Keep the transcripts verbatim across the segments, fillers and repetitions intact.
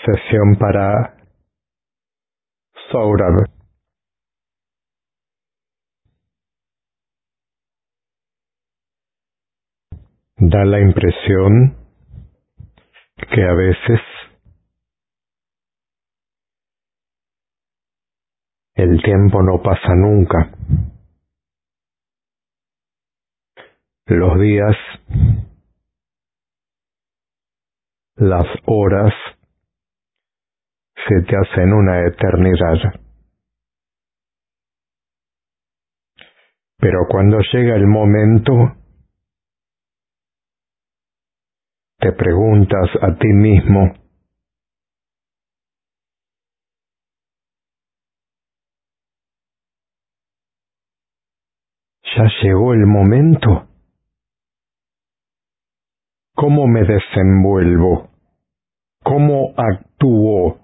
Sesión para Sohrab. Da la impresión que a veces el tiempo no pasa nunca. Los días, las horas, se te hacen una eternidad. Pero cuando llega el momento, te preguntas a ti mismo, ¿ya llegó el momento? ¿Cómo me desenvuelvo? ¿Cómo actúo?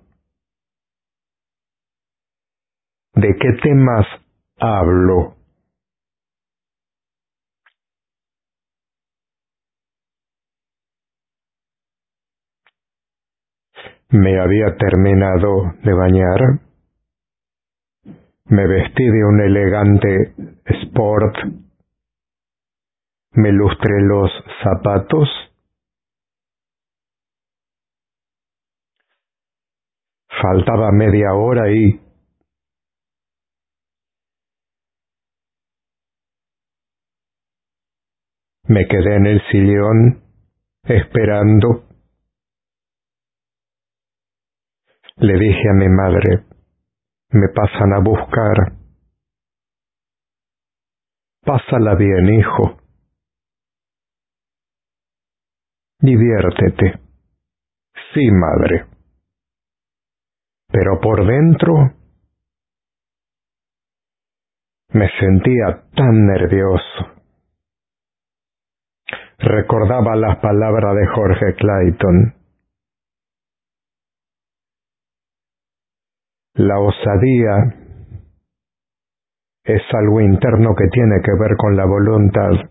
¿De qué temas hablo? Me había terminado de bañar, me vestí de un elegante sport, me lustré los zapatos, faltaba media hora y me quedé en el sillón esperando. Le dije a mi madre, me pasan a buscar. Pásala bien, hijo. Diviértete. Sí, madre. Pero por dentro me sentía tan nervioso. Recordaba las palabras de Jorge Clayton. La osadía es algo interno que tiene que ver con la voluntad.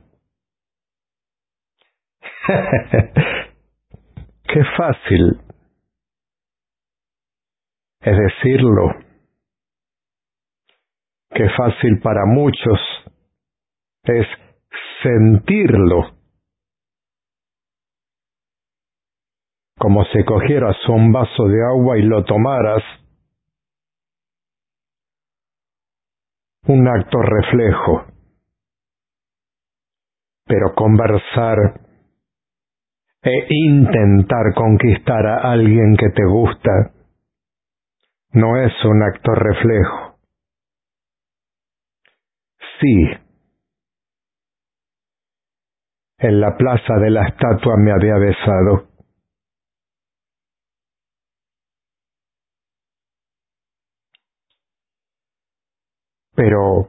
Qué fácil es decirlo. Qué fácil para muchos es sentirlo. Como si cogieras un vaso de agua y lo tomaras. Un acto reflejo. Pero conversar e intentar conquistar a alguien que te gusta no es un acto reflejo. Sí. En la plaza de la estatua me había besado. Pero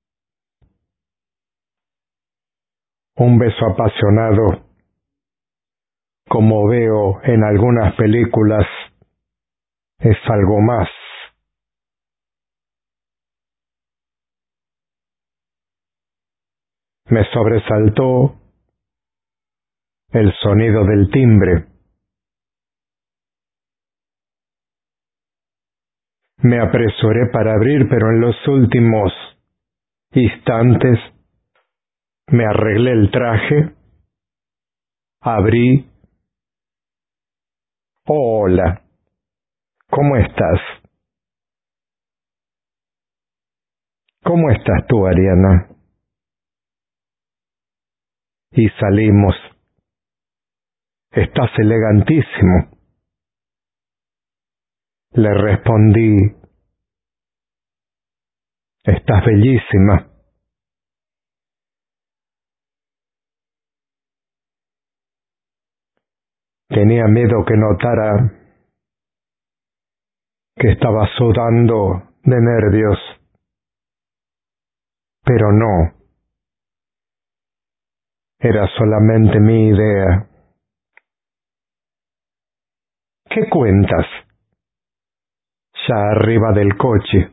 un beso apasionado, como veo en algunas películas, es algo más. Me sobresaltó el sonido del timbre. Me apresuré para abrir, pero en los últimos instantes me arreglé el traje, abrí. Hola, ¿cómo estás? ¿Cómo estás tú, Ariana? Y salimos. Estás elegantísimo. Le respondí, estás bellísima. Tenía miedo que notara que estaba sudando de nervios, pero no. Era solamente mi idea. ¿Qué cuentas? Ya arriba del coche.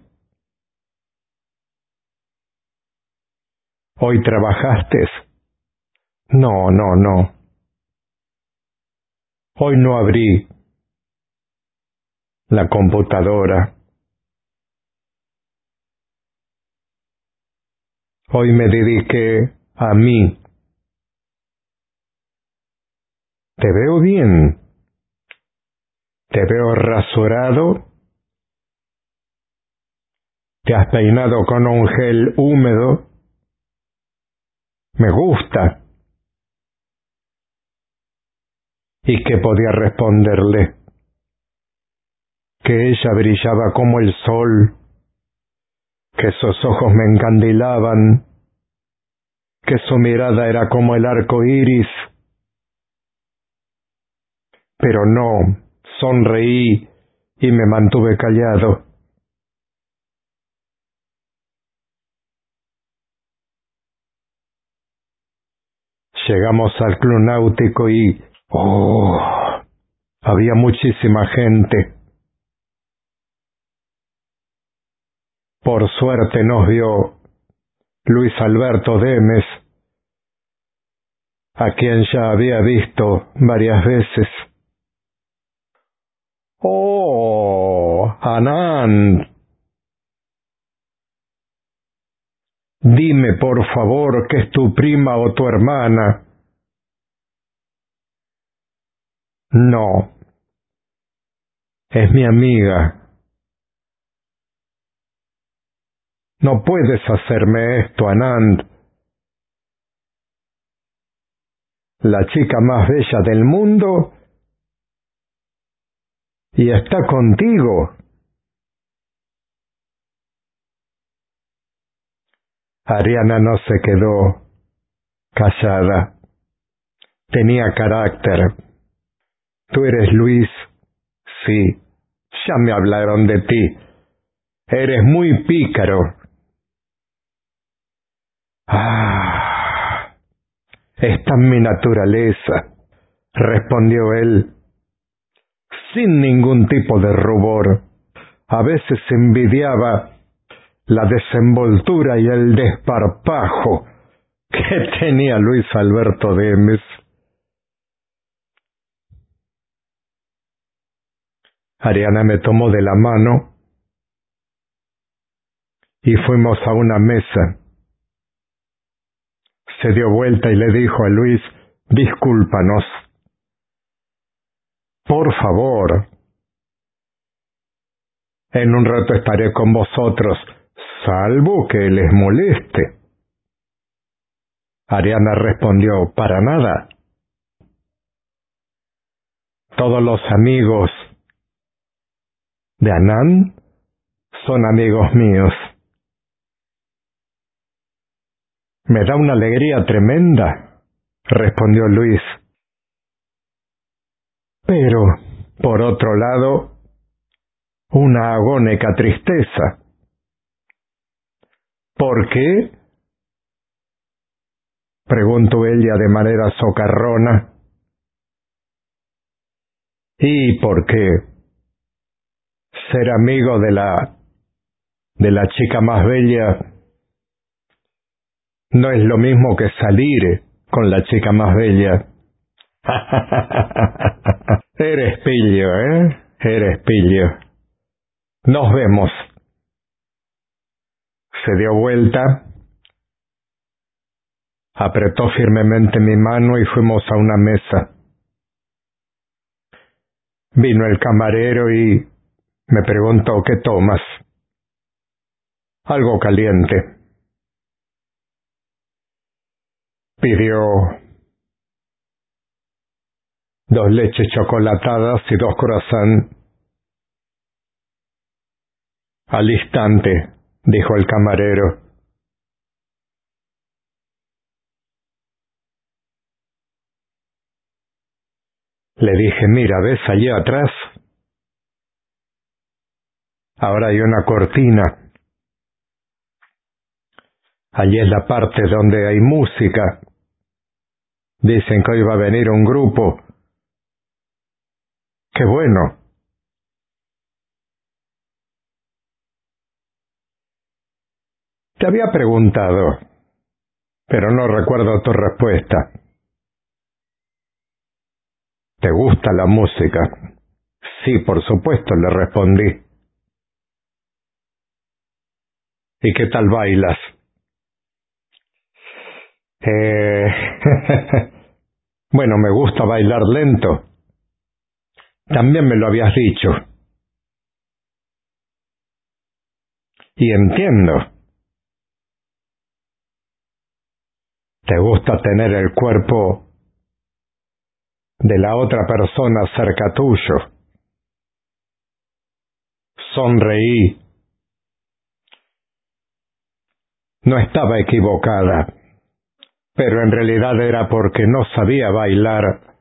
¿Hoy trabajaste? No, no, no. Hoy no abrí. la computadora. Hoy me dediqué a mí. Te veo bien. Te veo rasurado. Te has peinado con un gel húmedo. Me gusta. ¿Y qué podía responderle? Que ella brillaba como el sol, que sus ojos me encandilaban, que su mirada era como el arco iris. Pero no, sonreí y me mantuve callado. Llegamos al club náutico y... ¡oh! Había muchísima gente. Por suerte nos vio Luis Alberto Demes, a quien ya había visto varias veces. ¡Oh, Anand! Dime, por favor, que es tu prima o tu hermana. No, es mi amiga. No puedes hacerme esto, Anand. La chica más bella del mundo y está contigo. Ariana no se quedó callada. Tenía carácter. ¿Tú eres Luis? Sí. Ya me hablaron de ti. Eres muy pícaro. Ah, está en mi naturaleza, respondió él, sin ningún tipo de rubor. A veces envidiaba la desenvoltura y el desparpajo que tenía Luis Alberto Demes. Ariana me tomó de la mano y fuimos a una mesa. Se dio vuelta y le dijo a Luis: discúlpanos. Por favor. En un rato estaré con vosotros, salvo que les moleste. Ariana respondió: para nada. Todos los amigos de Anand son amigos míos. Me da una alegría tremenda, respondió Luis. Pero, por otro lado, una agónica tristeza. ¿Por qué?, preguntó ella de manera socarrona. ¿Y por qué? Ser amigo de la de la chica más bella no es lo mismo que salir con la chica más bella. Eres pillo, ¿eh? Eres pillo. Nos vemos. Se dio vuelta, apretó firmemente mi mano y fuimos a una mesa. Vino el camarero y me preguntó: ¿qué tomas? Algo caliente. Pidió dos leches chocolatadas y dos croissants. Al instante, dijo el camarero. Le dije: mira, ¿ves allí atrás? Ahora hay una cortina. Allí es la parte donde hay música. Dicen que hoy va a venir un grupo. ¡Qué bueno! Te había preguntado, pero no recuerdo tu respuesta. ¿Te gusta la música? sí, por supuesto, le respondí. ¿Y qué tal bailas? Eh... bueno, me gusta bailar lento. También me lo habías dicho. Y entiendo. Te gusta tener el cuerpo de la otra persona cerca tuyo. Sonreí. No estaba equivocada, pero en realidad era porque no sabía bailar.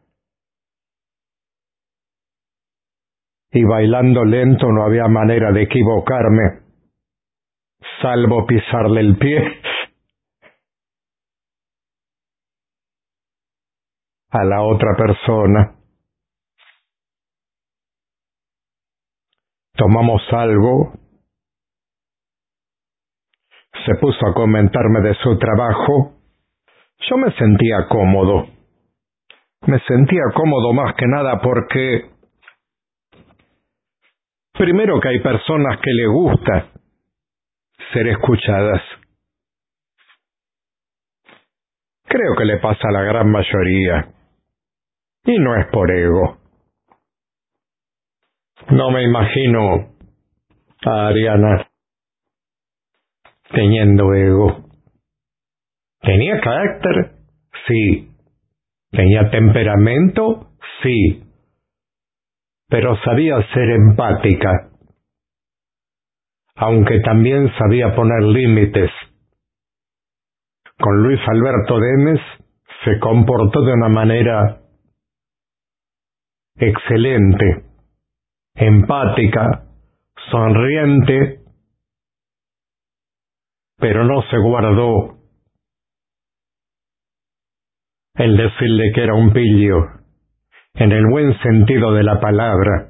Y bailando lento no había manera de equivocarme, salvo pisarle el pie a la otra persona. Tomamos algo. Se puso a comentarme de su trabajo. Yo me sentía cómodo. Me sentía cómodo más que nada porque, primero, que hay personas que le gusta ser escuchadas. Creo que le pasa a la gran mayoría. Y no es por ego. No me imagino a Ariana teniendo ego. ¿Tenía carácter? Sí. ¿Tenía temperamento? Sí. Pero sabía ser empática, aunque también sabía poner límites. Con Luis Alberto Demes se comportó de una manera excelente, empática, sonriente, pero no se guardó el decirle que era un pillo, en el buen sentido de la palabra.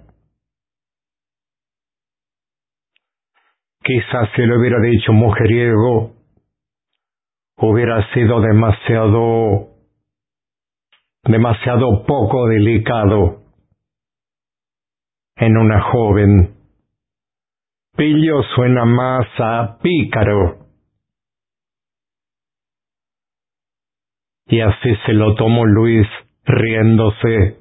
Quizás si le hubiera dicho mujeriego, hubiera sido demasiado, demasiado poco delicado en una joven. Pillo suena más a pícaro. Y así se lo tomó Luis, riéndose,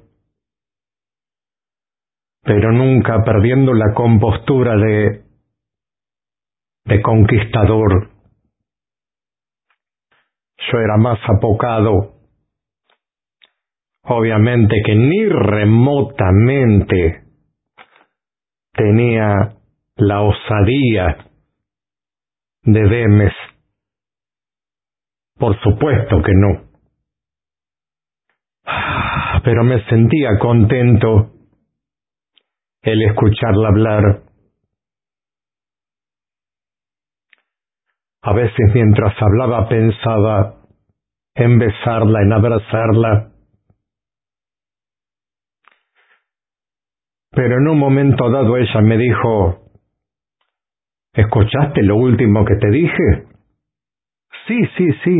pero nunca perdiendo la compostura de, de conquistador. Yo era más apocado. Obviamente que ni remotamente tenía la osadía de Demes. Por supuesto que no. Pero me sentía contento el escucharla hablar. A veces mientras hablaba pensaba en besarla, en abrazarla. Pero en un momento dado ella me dijo: ¿escuchaste lo último que te dije? Sí, sí, sí.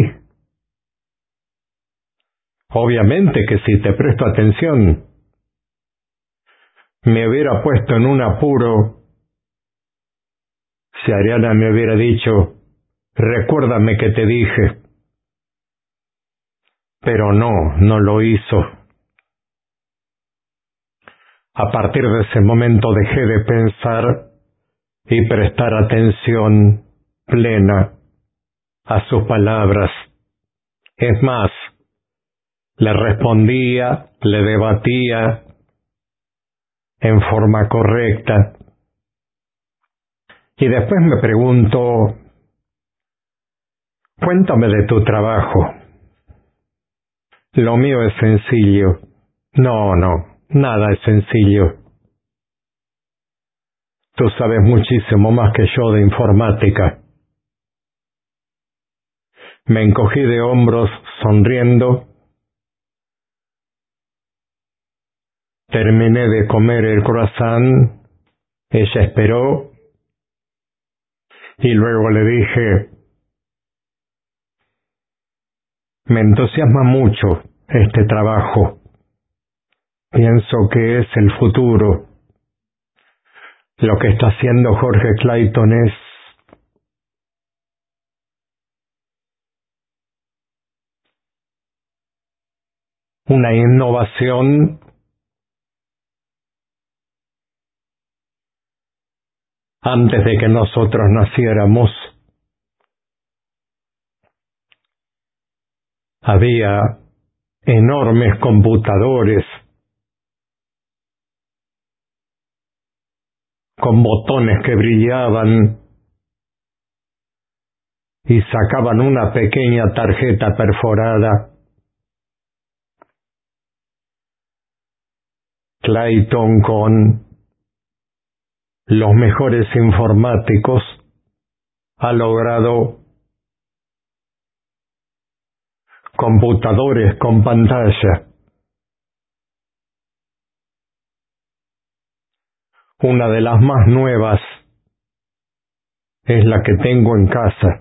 Obviamente que sí, te presto atención. Me hubiera puesto en un apuro si Ariana me hubiera dicho: recuérdame que te dije. Pero no, no lo hizo. A partir de ese momento dejé de pensar y prestar atención plena a sus palabras. Es más, le respondía, le debatía en forma correcta. Y después me preguntó: cuéntame de tu trabajo. Lo mío es sencillo. No, no, nada es sencillo. Tú sabes muchísimo más que yo de informática. Me encogí de hombros sonriendo. Terminé de comer el croissant. Ella esperó. Y luego le dije: me entusiasma mucho este trabajo. Pienso que es el futuro. Lo que está haciendo Jorge Clayton es una innovación antes de que nosotros naciéramos. Había enormes computadores con botones que brillaban y sacaban una pequeña tarjeta perforada. Clayton, con los mejores informáticos, ha logrado computadores con pantalla. Una de las más nuevas es la que tengo en casa.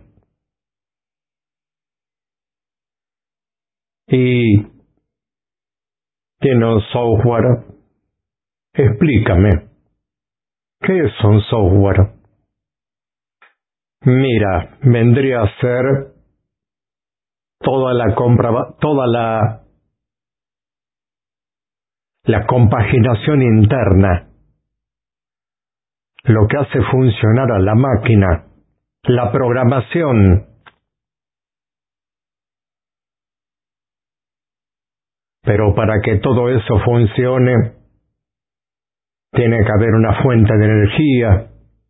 Y tiene un software. Explícame, ¿qué es un software? Mira, vendría a ser toda la compra, toda la, la compaginación interna, lo que hace funcionar a la máquina, la programación. Pero para que todo eso funcione, tiene que haber una fuente de energía.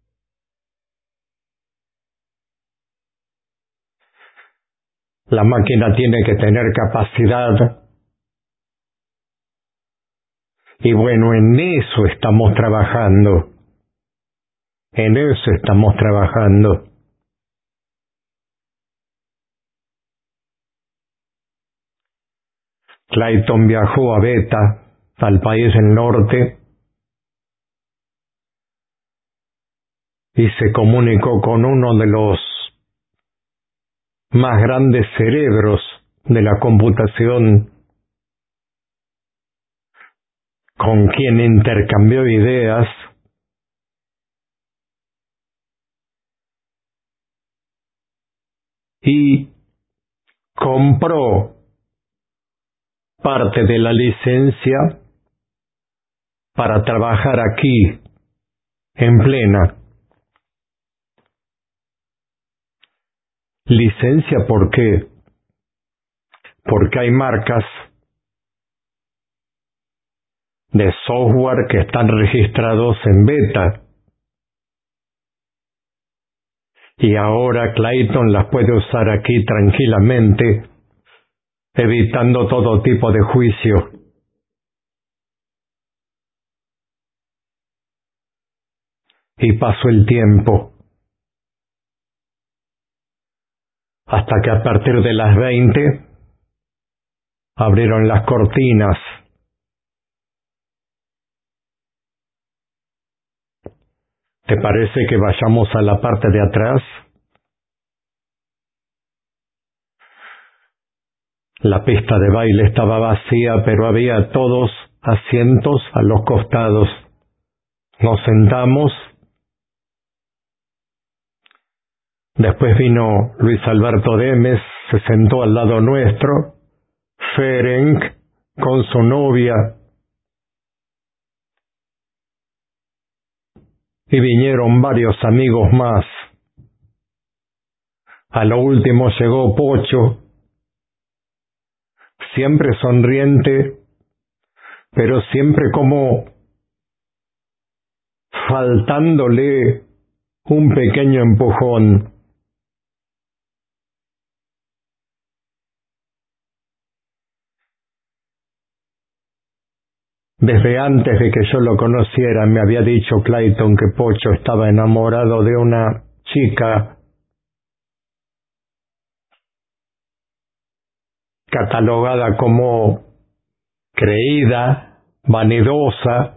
La máquina tiene que tener capacidad. Y bueno, en eso estamos trabajando. En eso estamos trabajando. Clayton viajó a Beta, al país del norte, y se comunicó con uno de los más grandes cerebros de la computación, con quien intercambió ideas y compró parte de la licencia para trabajar aquí en plena. ¿Licencia por qué? Porque hay marcas de software que están registrados en Beta. Y ahora Clayton las puede usar aquí tranquilamente, evitando todo tipo de juicio. Y pasó el tiempo, hasta que a partir de las veinte abrieron las cortinas. ¿Te parece que vayamos a la parte de atrás? La pista de baile estaba vacía, pero había todos asientos a los costados. Nos sentamos. Después vino Luis Alberto Demes, se sentó al lado nuestro, Ferenc con su novia, y vinieron varios amigos más. A lo último llegó Pocho, siempre sonriente, pero siempre como faltándole un pequeño empujón. Desde antes de que yo lo conociera, me había dicho Clayton que Pocho estaba enamorado de una chica catalogada como creída, vanidosa.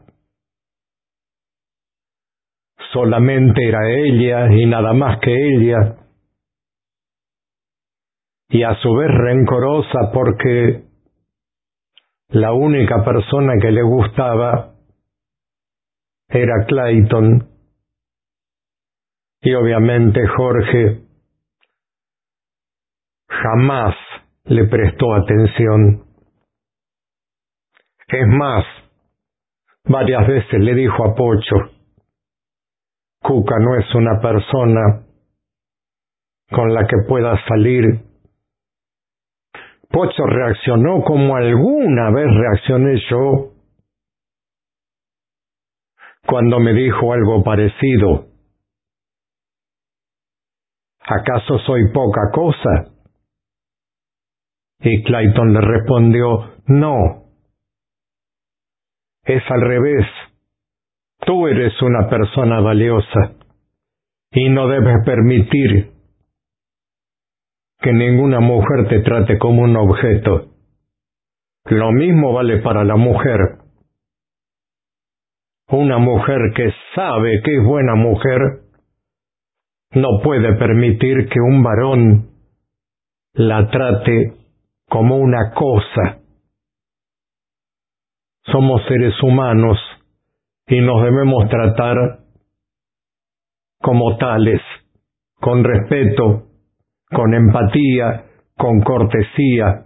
Solamente era ella y nada más que ella. Y a su vez rencorosa porque la única persona que le gustaba era Clayton. Y obviamente Jorge jamás le prestó atención. Es más, varias veces le dijo a Pocho: Cuca no es una persona con la que pueda salir. Pocho reaccionó como alguna vez reaccioné yo cuando me dijo algo parecido. ¿Acaso soy poca cosa? Y Clayton le respondió: no, es al revés. Tú eres una persona valiosa y no debes permitir que ninguna mujer te trate como un objeto. Lo mismo vale para la mujer. Una mujer que sabe que es buena mujer no puede permitir que un varón la trate como una cosa. Somos seres humanos y nos debemos tratar como tales, con respeto, con empatía, con cortesía.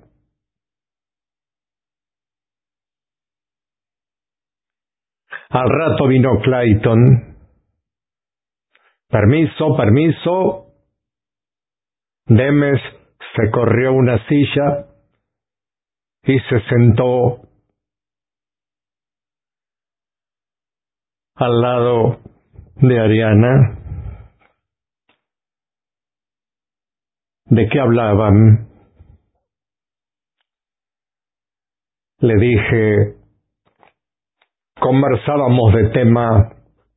Al rato vino Clayton. Permiso, permiso. Demes se corrió una silla y se sentó al lado de Ariana. ¿De qué hablaban? Le dije: conversábamos de tema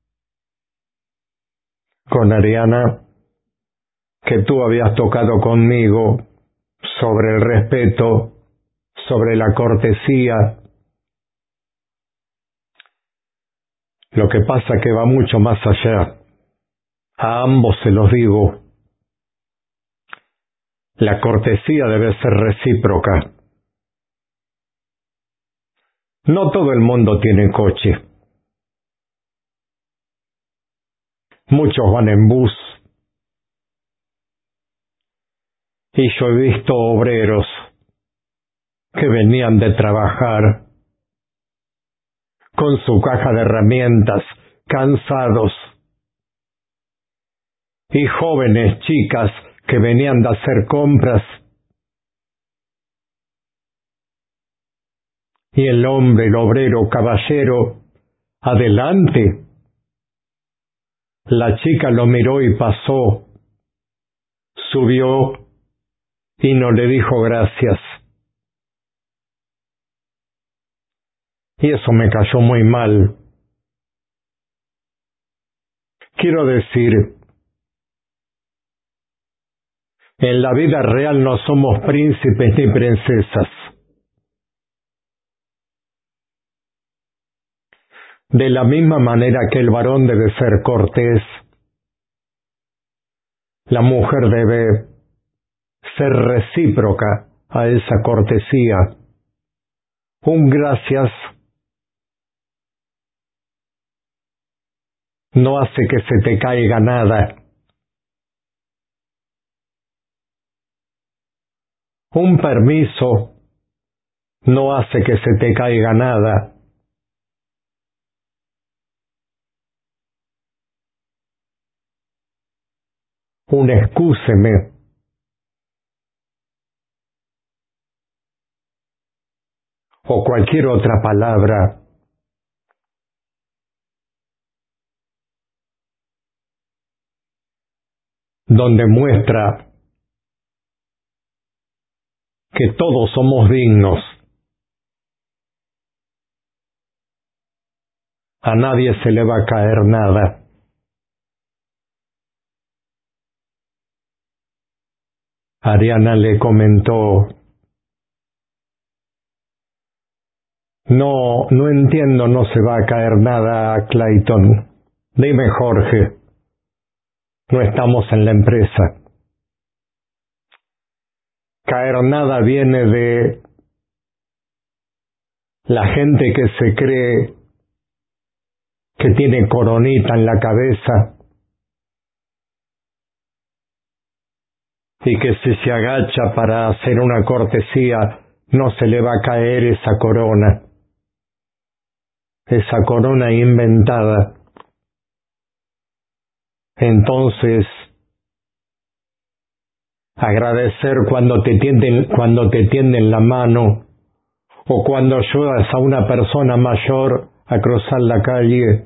con Ariana que tú habías tocado conmigo sobre el respeto, sobre la cortesía. Lo que pasa que va mucho más allá. A ambos se los digo. La cortesía debe ser recíproca. No todo el mundo tiene coche. Muchos van en bus. Y yo he visto obreros que venían de trabajar con su caja de herramientas, cansados. Y jóvenes, chicas, que venían de hacer compras. Y el hombre, el obrero, caballero, adelante. La chica lo miró y pasó. Subió y no le dijo gracias. Y eso me cayó muy mal. Quiero decir, en la vida real no somos príncipes ni princesas. De la misma manera que el varón debe ser cortés, la mujer debe ser recíproca a esa cortesía. Un gracias no hace que se te caiga nada. Un permiso no hace que se te caiga nada. Un excúseme o cualquier otra palabra donde muestra que todos somos dignos. A nadie se le va a caer nada. Ariana le comentó: No, no entiendo, no se va a caer nada, Clayton. Dime, Jorge, no estamos en la empresa. Caer nada viene de la gente que se cree que tiene coronita en la cabeza y que si se agacha para hacer una cortesía, no se le va a caer esa corona, esa corona inventada. Entonces, agradecer cuando te tienden, cuando te tienden la mano, o cuando ayudas a una persona mayor a cruzar la calle.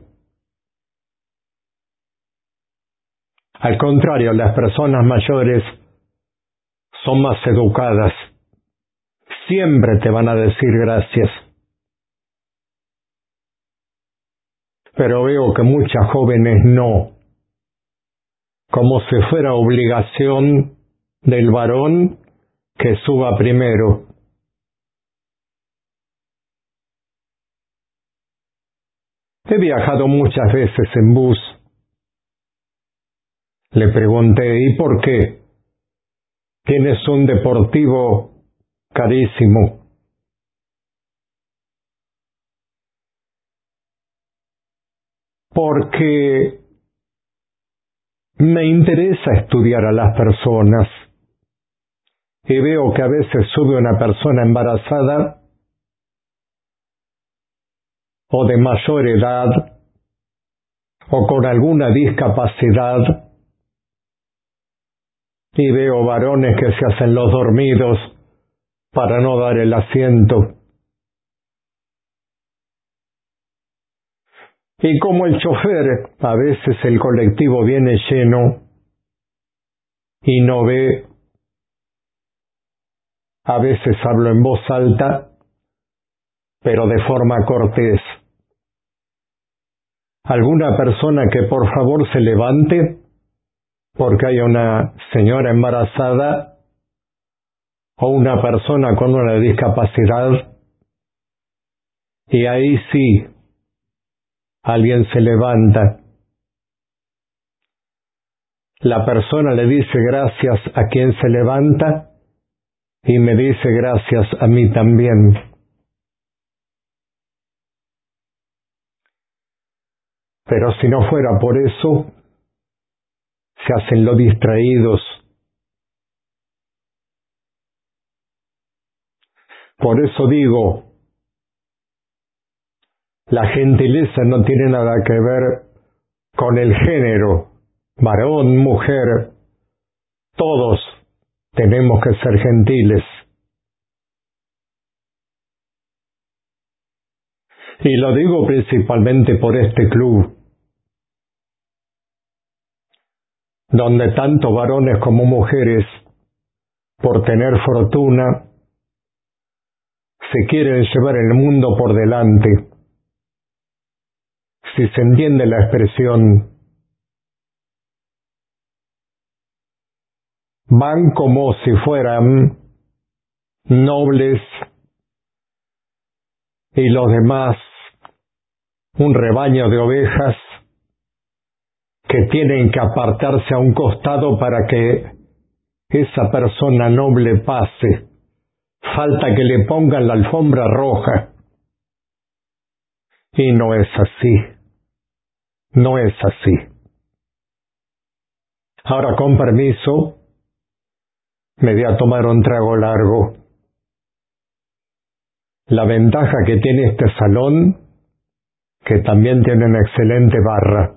Al contrario, las personas mayores son más educadas. Siempre te van a decir gracias. Pero veo que muchas jóvenes no. Como si fuera obligación del varón que suba primero. He viajado muchas veces en bus. Le pregunté, ¿y por qué? Tienes un deportivo carísimo. Porque me interesa estudiar a las personas y veo que a veces sube una persona embarazada o de mayor edad o con alguna discapacidad y veo varones que se hacen los dormidos para no dar el asiento. Y como el chofer, a veces el colectivo viene lleno y no ve, a veces hablo en voz alta, pero de forma cortés. ¿Alguna persona que por favor se levante porque hay una señora embarazada o una persona con una discapacidad? Y ahí sí, alguien se levanta. La persona le dice gracias a quien se levanta y me dice gracias a mí también. Pero si no fuera por eso, se hacen los distraídos. Por eso digo, la gentileza no tiene nada que ver con el género, varón, mujer. Todos tenemos que ser gentiles. Y lo digo principalmente por este club, donde tanto varones como mujeres, por tener fortuna, se quieren llevar el mundo por delante. Si se entiende la expresión, van como si fueran nobles y los demás un rebaño de ovejas que tienen que apartarse a un costado para que esa persona noble pase. Falta que le pongan la alfombra roja. Y no es así. No es así. Ahora, con permiso, me voy a tomar un trago largo. La ventaja que tiene este salón, que también tiene una excelente barra.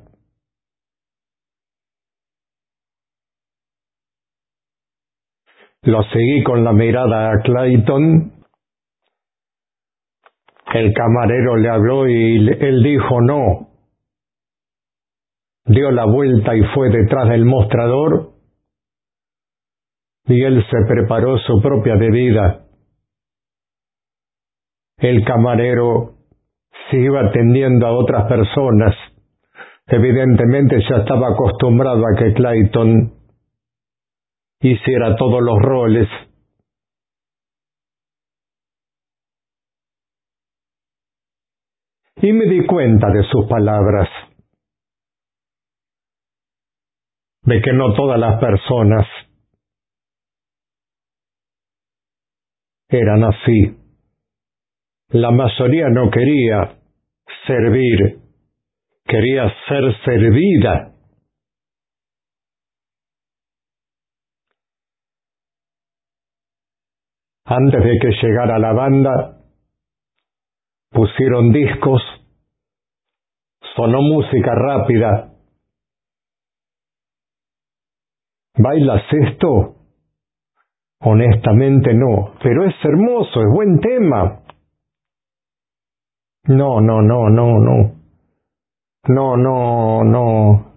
Lo seguí con la mirada a Clayton. El camarero le habló y él dijo no. Dio la vuelta y fue detrás del mostrador y él se preparó su propia bebida. El camarero se iba atendiendo a otras personas. Evidentemente ya estaba acostumbrado a que Clayton hiciera todos los roles. Y me di cuenta de sus palabras, de que no todas las personas eran así. La mayoría no quería servir, quería ser servida. Antes de que llegara la banda, pusieron discos, sonó música rápida. ¿Bailas esto? Honestamente no, pero es hermoso, es buen tema. No, no, no, no, no. No, no, no.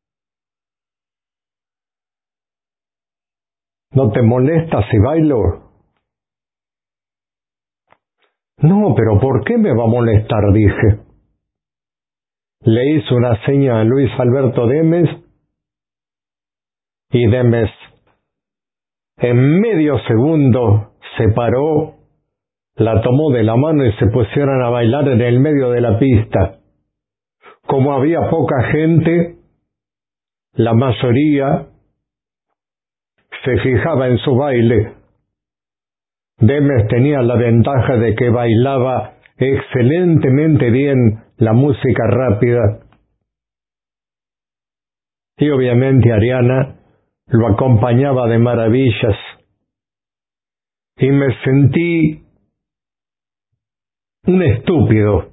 ¿No te molesta si bailo? No, pero ¿por qué me va a molestar? Dije. Le hice una seña a Luis Alberto Demes y Demes en medio segundo se paró, la tomó de la mano y se pusieron a bailar en el medio de la pista. Como había poca gente, la mayoría se fijaba en su baile. Demes tenía la ventaja de que bailaba excelentemente bien la música rápida. Y obviamente Ariana lo acompañaba de maravillas. Y me sentí un estúpido.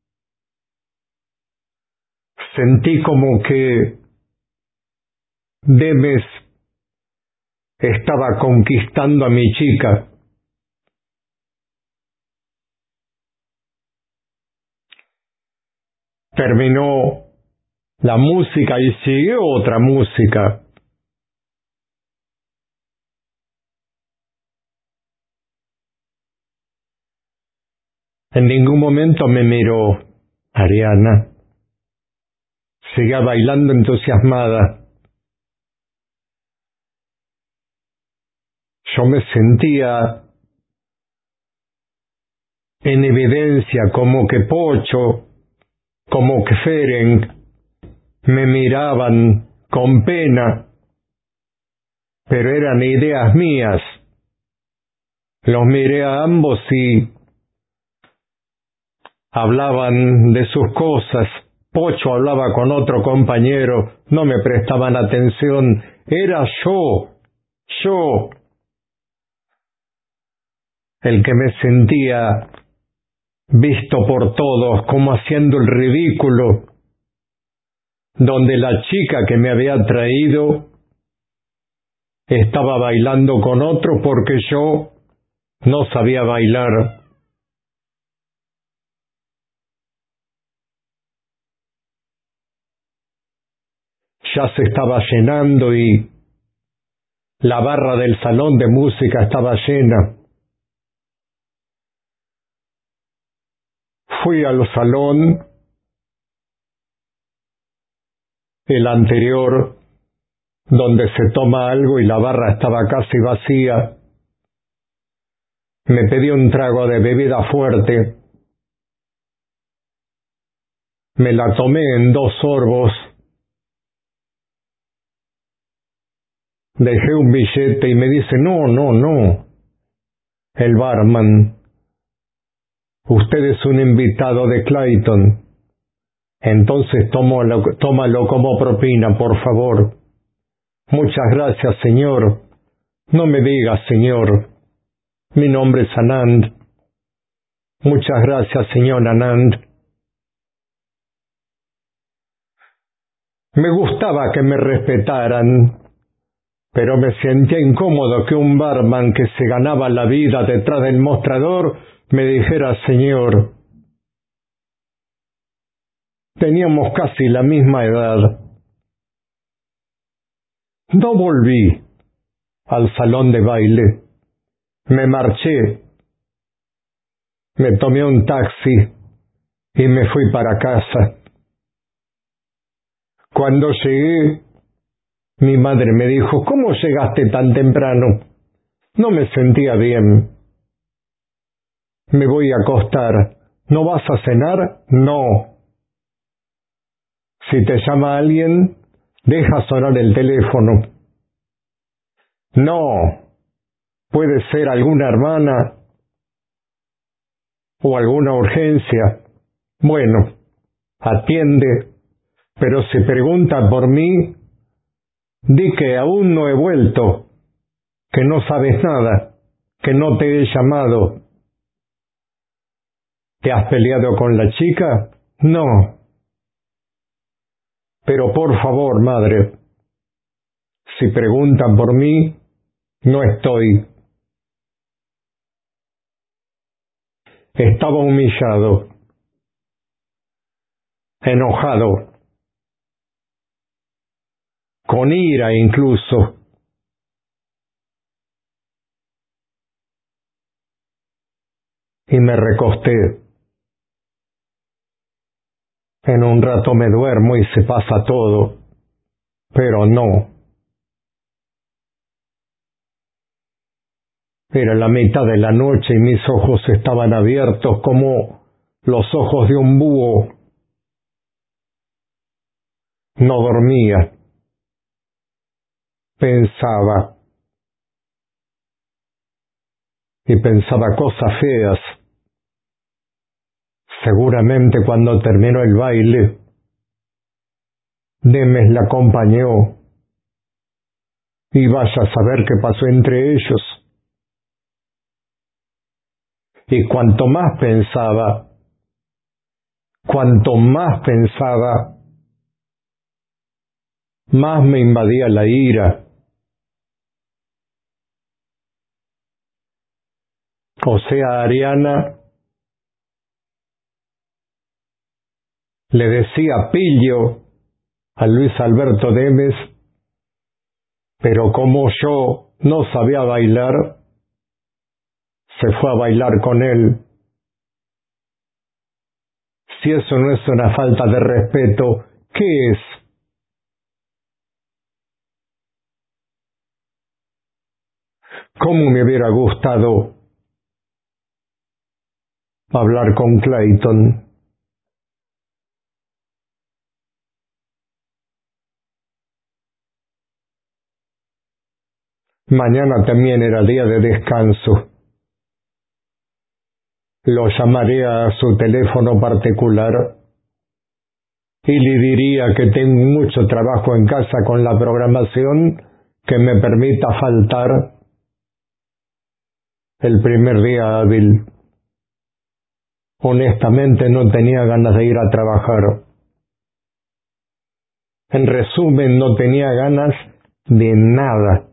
Sentí como que Demes estaba conquistando a mi chica. Terminó la música y siguió otra música. En ningún momento me miró Ariana. Seguía bailando entusiasmada. Yo me sentía en evidencia, como que Pocho, como que Ferenc me miraban con pena, pero eran ideas mías. Los miré a ambos y hablaban de sus cosas. Pocho hablaba con otro compañero, no me prestaban atención. Era yo, yo, el que me sentía visto por todos, como haciendo el ridículo, donde la chica que me había traído estaba bailando con otro porque yo no sabía bailar. Ya se estaba llenando y la barra del salón de música estaba llena. Fui al salón, el anterior, donde se toma algo y la barra estaba casi vacía. Me pedí un trago de bebida fuerte. Me la tomé en dos sorbos. Dejé un billete y me dice, no, no, no. El barman, usted es un invitado de Clayton. Entonces tómalo, tómalo como propina, por favor. Muchas gracias, señor. No me diga, señor. Mi nombre es Anand. Muchas gracias, señor Anand. Me gustaba que me respetaran, pero me sentía incómodo que un barman que se ganaba la vida detrás del mostrador me dijera señor. Teníamos casi la misma edad. No volví al salón de baile. Me marché. Me tomé un taxi y me fui para casa. Cuando llegué, mi madre me dijo, ¿cómo llegaste tan temprano? No me sentía bien. Me voy a acostar. ¿No vas a cenar? No. Si te llama alguien, deja sonar el teléfono. No. Puede ser alguna hermana o alguna urgencia. Bueno, atiende, pero si pregunta por mí, di que aún no he vuelto, que no sabes nada. que no te he llamado. ¿Te has peleado con la chica? No. Pero por favor, madre, si preguntan por mí, no estoy. Estaba humillado, enojado, con ira incluso. Y me recosté. En un rato me duermo y se pasa todo, pero no. Era la mitad de la noche y mis ojos estaban abiertos como los ojos de un búho. No dormía. Pensaba. Y pensaba cosas feas. Seguramente cuando terminó el baile, Demes la acompañó. Y vaya a saber qué pasó entre ellos. Y cuanto más pensaba, cuanto más pensaba, más me invadía la ira. O sea, Ariana le decía pillo a Luis Alberto Demes, pero como yo no sabía bailar, se fue a bailar con él. Si eso no es una falta de respeto, ¿qué es? ¿Cómo me hubiera gustado hablar con Clayton? Mañana también era día de descanso. Lo llamaré a su teléfono particular y le diría que tengo mucho trabajo en casa con la programación que me permita faltar el primer día hábil. Honestamente no tenía ganas de ir a trabajar. En resumen, no tenía ganas de nada.